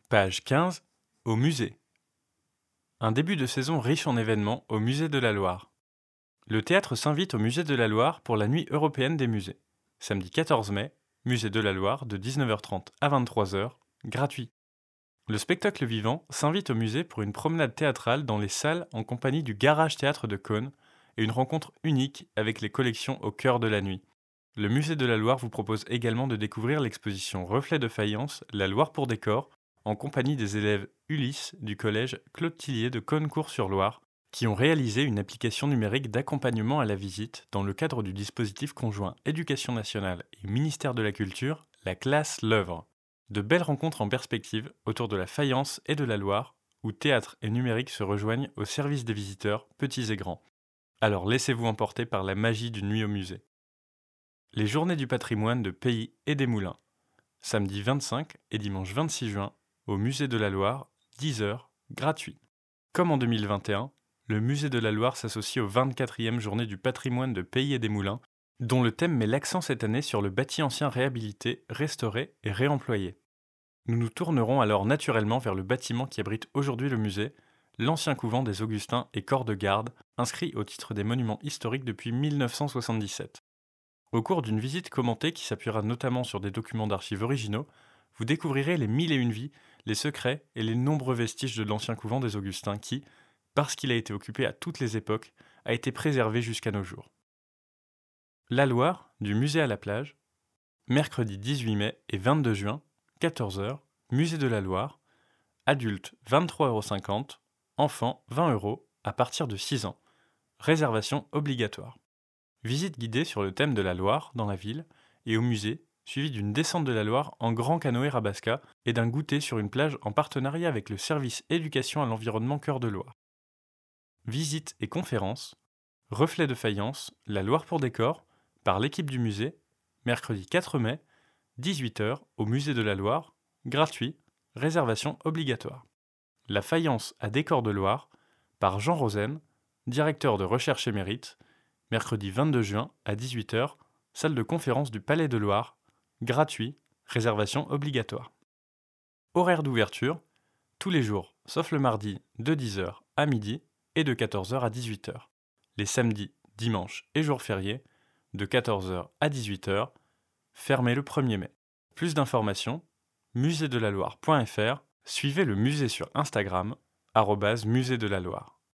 Page 15. Au musée. Un début de saison riche en événements au musée de la Loire. Le théâtre s'invite au musée de la Loire pour la nuit européenne des musées. Samedi 14 mai, musée de la Loire de 19h30 à 23h, gratuit. Le spectacle vivant s'invite au musée pour une promenade théâtrale dans les salles en compagnie du Garage Théâtre de Caunes et une rencontre unique avec les collections au cœur de la nuit. Le musée de la Loire vous propose également de découvrir l'exposition Reflets de faïence, la Loire pour décor, en compagnie des élèves Ulysse du collège Claude Tillier de Caunecourt-sur-Loire, qui ont réalisé une application numérique d'accompagnement à la visite dans le cadre du dispositif conjoint Éducation nationale et Ministère de la Culture, la classe L'œuvre. De belles rencontres en perspective autour de la faïence et de la Loire, où théâtre et numérique se rejoignent au service des visiteurs, petits et grands. Alors laissez-vous emporter par la magie d'une nuit au musée. Les Journées du patrimoine de Pays et des Moulins. Samedi 25 et dimanche 26 juin, au musée de la Loire, 10h, gratuit. Comme en 2021, le musée de la Loire s'associe aux 24e Journées du patrimoine de Pays et des Moulins, dont le thème met l'accent cette année sur le bâti ancien réhabilité, restauré et réemployé. Nous nous tournerons alors naturellement vers le bâtiment qui abrite aujourd'hui le musée, l'ancien couvent des Augustins et corps de garde, inscrit au titre des monuments historiques depuis 1977. Au cours d'une visite commentée qui s'appuiera notamment sur des documents d'archives originaux, vous découvrirez les 1001 vies, les secrets et les nombreux vestiges de l'ancien couvent des Augustins qui, parce qu'il a été occupé à toutes les époques, a été préservé jusqu'à nos jours. La Loire, du musée à la plage, mercredi 18 mai et 22 juin, 14h, musée de la Loire, adultes 23,50 €, enfants 20 € à partir de 6 ans, réservation obligatoire. Visite guidée sur le thème de la Loire dans la ville et au musée, suivie d'une descente de la Loire en grand canoë Rabasca et d'un goûter sur une plage en partenariat avec le service éducation à l'environnement Cœur de Loire. Visite et conférences, Reflets de faïence, la Loire pour décor, par l'équipe du musée, mercredi 4 mai, 18h au musée de la Loire, gratuit, réservation obligatoire. La faïence à décor de Loire, par Jean Rosen, directeur de recherche et mérite, mercredi 22 juin à 18h, salle de conférence du Palais de Loire, gratuit, réservation obligatoire. Horaire d'ouverture, tous les jours, sauf le mardi, de 10h à midi et de 14h à 18h. Les samedis, dimanches et jours fériés, de 14h à 18h, fermé le 1er mai. Plus d'informations, muséedelaloire.fr, suivez le musée sur Instagram, @musée de la Loire.